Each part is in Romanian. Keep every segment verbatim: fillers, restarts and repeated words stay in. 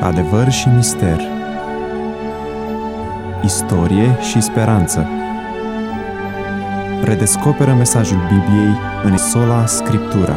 Adevăr și mister, istorie și speranță. Redescoperă mesajul Bibliei în sola Scriptura.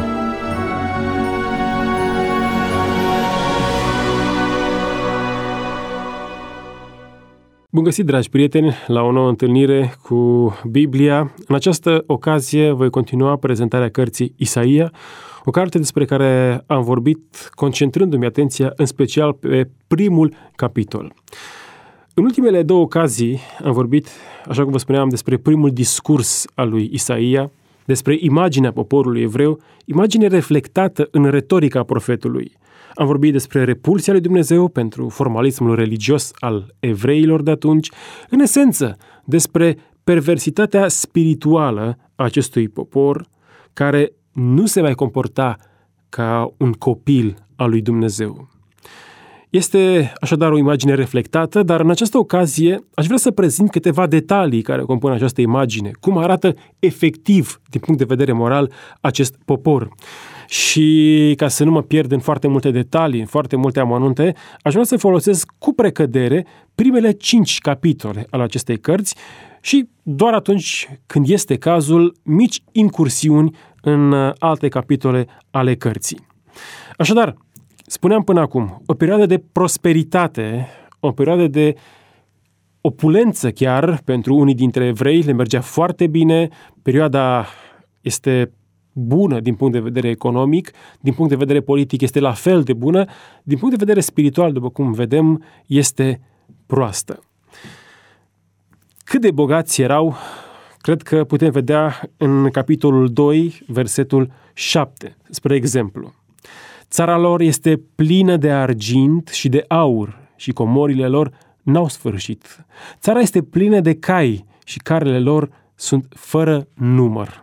Bun găsit, dragi prieteni, la o nouă întâlnire cu Biblia. În această ocazie voi continua prezentarea cărții Isaia, o carte despre care am vorbit concentrându-mi atenția în special pe primul capitol. În ultimele două ocazii am vorbit, așa cum vă spuneam, despre primul discurs al lui Isaia, despre imaginea poporului evreu, imagine reflectată în retorica profetului. Am vorbit despre repulsia lui Dumnezeu pentru formalismul religios al evreilor de atunci, în esență despre perversitatea spirituală a acestui popor care nu se mai comporta ca un copil al lui Dumnezeu. Este așadar o imagine reflectată, dar în această ocazie aș vrea să prezint câteva detalii care compun această imagine, cum arată efectiv, din punct de vedere moral, acest popor. Și ca să nu mă pierd în foarte multe detalii, în foarte multe amănunte, aș vrea să folosesc cu precădere primele cinci capitole ale acestei cărți și doar atunci când este cazul, mici incursiuni în alte capitole ale cărții. Așadar, spuneam până acum, o perioadă de prosperitate, o perioadă de opulență chiar pentru unii dintre evrei, le mergea foarte bine, perioada este bună din punct de vedere economic, din punct de vedere politic este la fel de bună, din punct de vedere spiritual, după cum vedem, este proastă. Cât de bogați erau, cred că putem vedea în capitolul doi, versetul șapte, spre exemplu. Țara lor este plină de argint și de aur și comorile lor n-au sfârșit. Țara este plină de cai și carele lor sunt fără număr.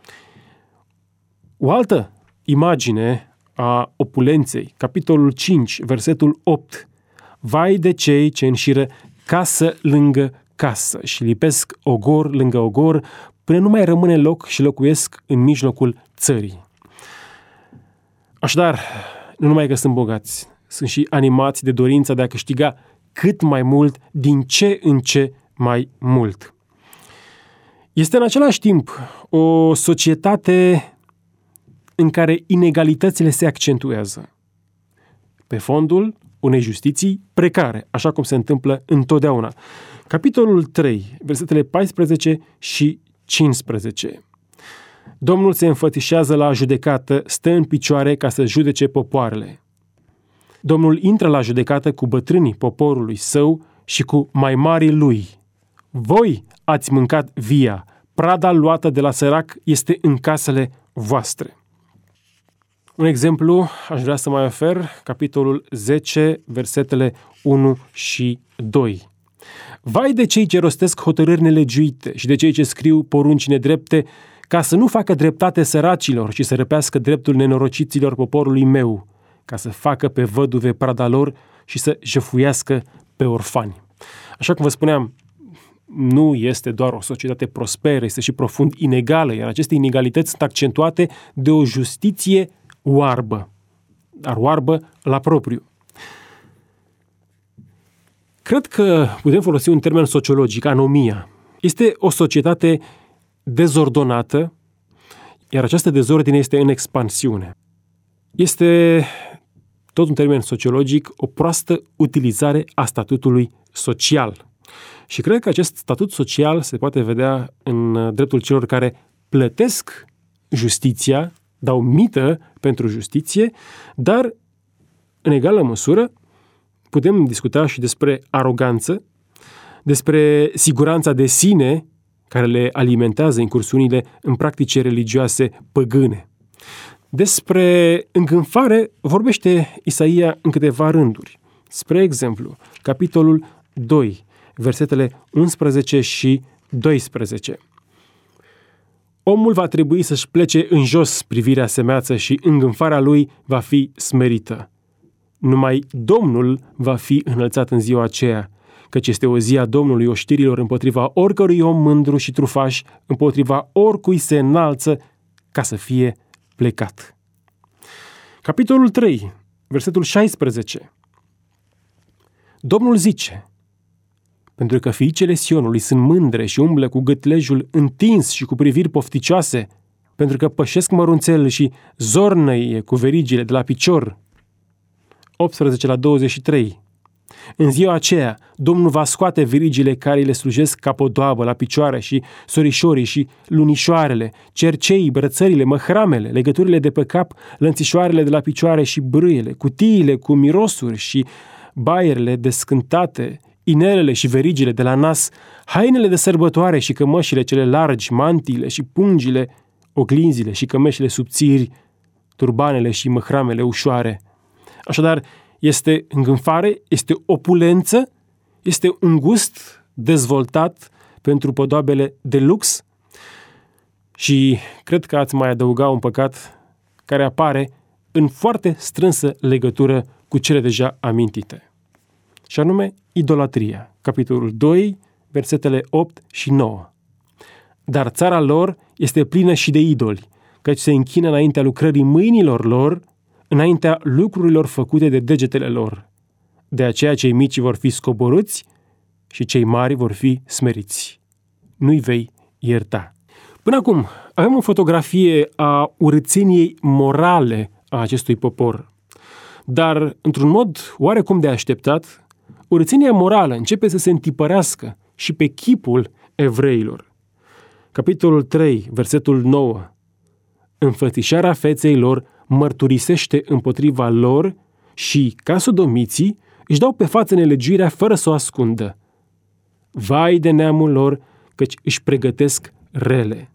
O altă imagine a opulenței, capitolul cinci, versetul opt. Vai de cei ce înșiră casă lângă casă și lipesc ogor lângă ogor, până nu mai rămâne loc și locuiesc în mijlocul țării. Așadar, nu numai că sunt bogați, sunt și animați de dorința de a câștiga cât mai mult, din ce în ce mai mult. Este în același timp o societate în care inegalitățile se accentuează, pe fondul unei justiții precare, așa cum se întâmplă întotdeauna. Capitolul trei, versetele paisprezece și cincisprezece. Domnul se înfățișează la judecată, stă în picioare ca să judece popoarele. Domnul intră la judecată cu bătrânii poporului său și cu mai marii lui. Voi ați mâncat via, prada luată de la sărac este în casele voastre. Un exemplu aș vrea să mai ofer, capitolul zece, versetele unu și doi. Vai de cei ce rostesc hotărâri nelegiuite și de cei ce scriu porunci nedrepte, ca să nu facă dreptate săracilor și să răpească dreptul nenorociților poporului meu, ca să facă pe văduve prada lor și să jefuiască pe orfani. Așa cum vă spuneam, nu este doar o societate prosperă, este și profund inegală, iar aceste inegalități sunt accentuate de o justiție oarbă, dar oarbă la propriu. Cred că putem folosi un termen sociologic, anomia. Este o societate dezordonată, iar această dezordine este în expansiune. Este, tot un termen sociologic, o proastă utilizare a statutului social. Și cred că acest statut social se poate vedea în dreptul celor care plătesc justiția, dau mită pentru justiție, dar, în egală măsură, putem discuta și despre aroganță, despre siguranța de sine care le alimentează incursiunile în practici religioase păgâne. Despre îngânfare vorbește Isaia în câteva rânduri. Spre exemplu, capitolul doi, versetele unsprezece și doisprezece. Omul va trebui să-și plece în jos privirea semeață și îngânfarea lui va fi smerită. Numai Domnul va fi înălțat în ziua aceea, căci este o zi a Domnului oștirilor împotriva oricărui om mândru și trufaș, împotriva oricui se înalță ca să fie plecat. Capitolul trei, versetul șaisprezece. Domnul zice: pentru că fiicele Sionului sunt mândre și umblă cu gâtlejul întins și cu priviri pofticioase, pentru că pășesc mărunțel și zornăie cu verigile de la picior. optsprezece la douăzeci și trei. În ziua aceea, Domnul va scoate verigile care le slujesc ca podoabă la picioare și sorișorii și lunișoarele, cerceii, brățările, măhramele, legăturile de pe cap, lănțișoarele de la picioare și brâiele, cutiile cu mirosuri și baierele descântate, inelele și verigile de la nas, hainele de sărbătoare și cămășile cele largi, mantiile și pungile, oglinzile și cămeșile subțiri, turbanele și măhramele ușoare. Așadar, este îngânfare, este opulență, este un gust dezvoltat pentru podoabele de lux și cred că ați mai adăuga un păcat care apare în foarte strânsă legătură cu cele deja amintite. Și anume, idolatria. Capitolul doi, versetele opt și nouă. Dar țara lor este plină și de idoli, căci se închină înaintea lucrării mâinilor lor, înaintea lucrurilor făcute de degetele lor. De aceea cei mici vor fi scoborâți și cei mari vor fi smeriți. Nu-i vei ierta. Până acum, avem o fotografie a urățeniei morale a acestui popor. Dar, într-un mod oarecum de așteptat, urățenia morală începe să se întipărească și pe chipul evreilor. Capitolul trei, versetul nouă. Înfățișarea feței lor mărturisește împotriva lor și, ca sodomiții, își dau pe față nelegiuirea fără să o ascundă. Vai de neamul lor, căci își pregătesc rele.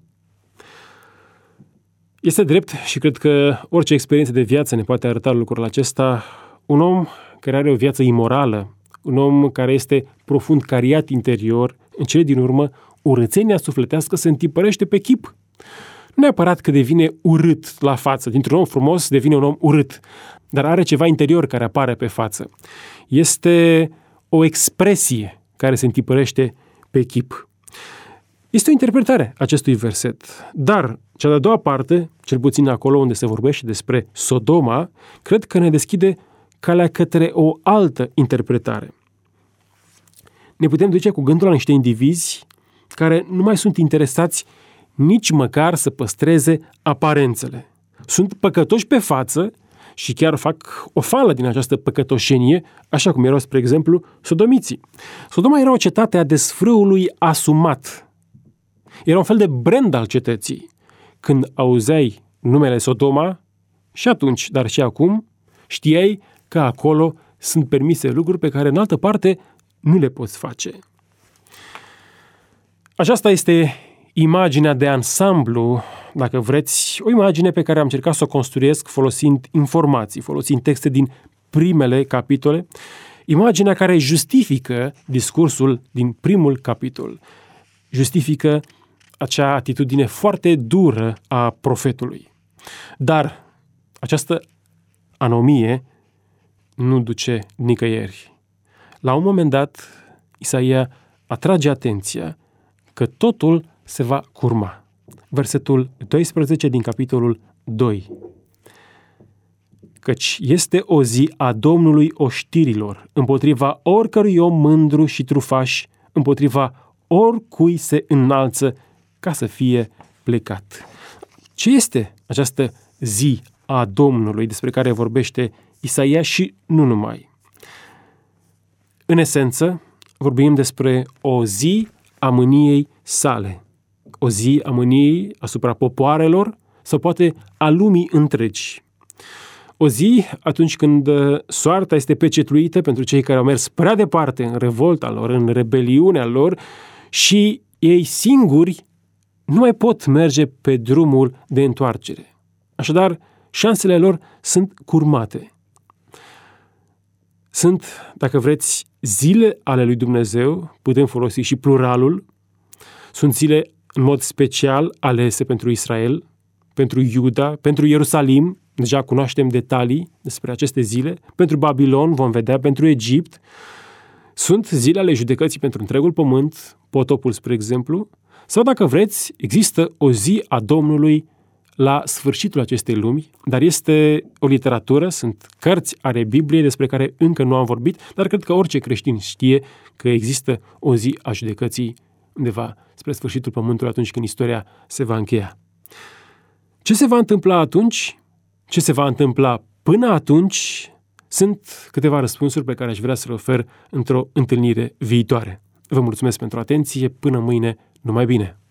Este drept și cred că orice experiență de viață ne poate arăta lucrul acesta. Un om care are o viață imorală, un om care este profund cariat interior, în cele din urmă, urățenia sufletească se întipărește pe chip. Nu neapărat că devine urât la față, dintr-un om frumos devine un om urât, dar are ceva interior care apare pe față. Este o expresie care se întipărește pe chip. Este o interpretare acestui verset, dar cea de-a doua parte, cel puțin acolo unde se vorbește despre Sodoma, cred că ne deschide calea către o altă interpretare. Ne putem duce cu gândul la niște indivizi care nu mai sunt interesați nici măcar să păstreze aparențele. Sunt păcătoși pe față și chiar fac o fală din această păcătoșenie, așa cum erau, spre exemplu, sodomiții. Sodoma era o cetate a desfrâului asumat. Era un fel de brand al cetății. Când auzeai numele Sodoma, și atunci, dar și acum, știai că acolo sunt permise lucruri pe care în altă parte nu le poți face. Aceasta este imaginea de ansamblu, dacă vreți, o imagine pe care am încercat să o construiesc folosind informații, folosind texte din primele capitole, imaginea care justifică discursul din primul capitol, justifică acea atitudine foarte dură a profetului. Dar această anomie nu duce nicăieri. La un moment dat, Isaia atrage atenția că totul se va curma. Versetul doisprezece din capitolul doi. Căci este o zi a Domnului oștirilor, împotriva oricărui om mândru și trufaș, împotriva oricui se înalță ca să fie plecat. Ce este această zi a Domnului despre care vorbește Isaia și nu numai? În esență, vorbim despre o zi a mâniei sale. O zi a mâniei asupra popoarelor sau poate a lumii întregi. O zi atunci când soarta este pecetluită pentru cei care au mers prea departe în revolta lor, în rebeliunea lor și ei singuri nu mai pot merge pe drumul de întoarcere. Așadar, șansele lor sunt curmate. Sunt, dacă vreți, zile ale lui Dumnezeu, putem folosi și pluralul, sunt zile în mod special alese pentru Israel, pentru Iuda, pentru Ierusalim, deja cunoaștem detalii despre aceste zile, pentru Babilon, vom vedea, pentru Egipt. Sunt zile ale judecății pentru întregul pământ, potopul, spre exemplu, sau, dacă vreți, există o zi a Domnului la sfârșitul acestei lumi, dar este o literatură, sunt cărți ale Bibliei despre care încă nu am vorbit, dar cred că orice creștin știe că există o zi a judecății undeva spre sfârșitul pământului, atunci când istoria se va încheia. Ce se va întâmpla atunci? Ce se va întâmpla până atunci? Sunt câteva răspunsuri pe care aș vrea să le ofer într-o întâlnire viitoare. Vă mulțumesc pentru atenție, până mâine, numai bine!